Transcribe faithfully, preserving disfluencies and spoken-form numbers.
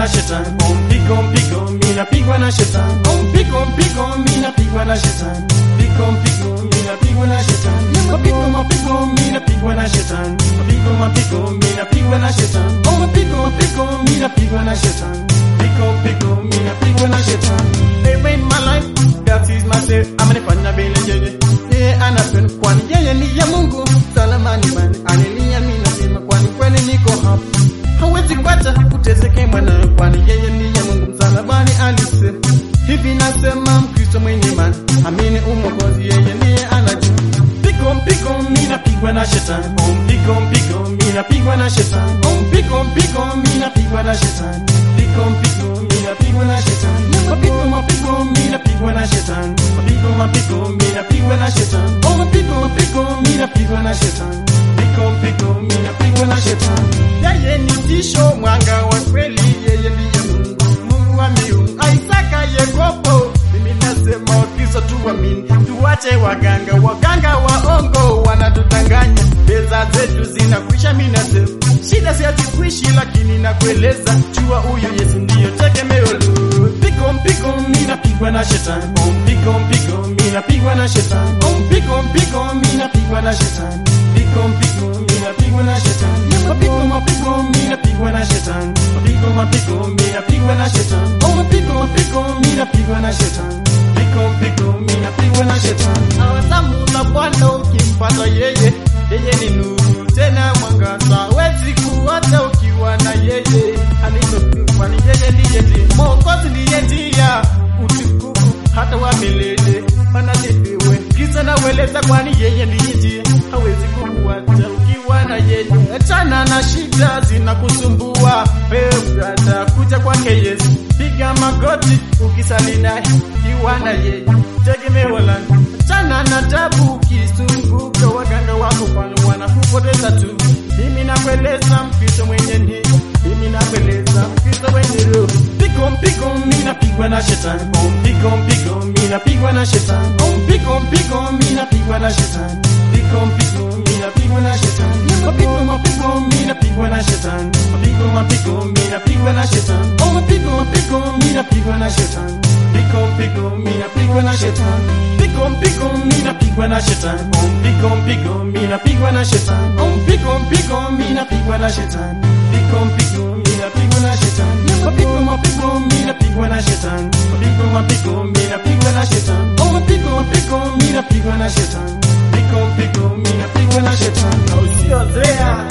na shetani, mpigo mpigo mimi napigwa na shetani, mpigo mpigo mimi napigwa na shetani, mpigo mpigo mimi napigwa na shetani, mpigo mpigo mimi napigwa na shetani, mpigo mpigo mimi napigwa na shetani, mpigo mpigo mimi napigwa na shetani, mpigo mpigo mimi napigwa na shetani. They in my life, that is myself, amenifanya vile yeye, yeye anapenda kwani yeye ni ya Mungu, salamani bani, haleluya mimi nasema kwani kweli niko hapa. Hawezi kwacha uteseke mwana kwani yeye ni ya Mungu msalabani alisema. Hivi nasema Mkristo mwenye imani, amini umokozi yeye ndiye anajua. Mpiko mpiko mimi napigwa na shetani, mpiko mpiko mimi napigwa na shetani, mpiko mpiko mimi napigwa na shetani, mpiko mpiko mimi napigwa na shetani, mpiko mpiko mimi napigwa na shetani, mpiko mpiko mimi napigwa na shetani, mpiko mpiko mimi napigwa na shetani, mpiko mpiko mimi napigwa na shetani. Yeye ni tisho mwanga wa kweli, yeye ndiye Mungu, Mungu wa miungu, Isaka Yakobo. Mimi nasema Wakristo tuamini, tuache waganga, waganga waongo wanatudanganya, pesa zetu zinakwisha. Mimi nasema shida si ati kuishi, lakini nakueleza jua huyu Yesu ndiyo tegemeo langu. Mpiko mpiko mimi napigwa na shetani, mpiko mpiko mimi napigwa na shetani, mpiko mpiko mimi napigwa na shetani, mpiko mpiko mimi napigwa na shetani, mpiko mpiko mimi napigwa na shetani, mpiko mpiko mimi napigwa na shetani, mpiko mpiko mimi napigwa na shetani, mpiko mpiko mimi napigwa na shetani. Awasamu na Bwana ukimpata yeye, yeye ni nuru tena mwangaza, hawezi kuacha ukiwa na yeye, alichokufa ni yeye ndiye ndiye Mwokozi, ndiye njia utukufu hata wa milele. Anasifiwe Kristo na weleza kwani yeye ndiye njia, hawezi kukuacha ukiwa na yeye. Achana na shida zinakusumbua, wewe brother, kuja kwake Yesu, piga magoti ukisali naye, ukiwa na yeye tegemeo langu. Achana na tabu ukisumbuka, waganga wako pale wanakupoteza tu. Mimi nakueleza Mkristo mwenye nia, mimi nakueleza Mkristo mwenye roho. Mpiko mpiko mimi napigwa na shetani, mpiko mpiko mimi napigwa na shetani, mpiko mpiko mimi napigwa na shetani, mpiko mpiko mimi napigwa na shetani, mpiko mpiko mimi napigwa na shetani, mpiko mpiko mimi napigwa na shetani, mpiko mpiko mimi napigwa na shetani, mpiko mpiko mimi napigwa na shetani, mpiko mpiko mimi napigwa na shetani, mpiko mpiko mimi napigwa na shetani, mpiko mpiko mimi napigwa na shetani, mpiko mpiko mimi napigwa na shetani, mpiko mpiko mimi napigwa na shetani, mpiko mpiko mimi napigwa na shetani, mpiko mpiko mimi napigwa na shetani, mpiko mpiko mimi napigwa na shetani. Usio there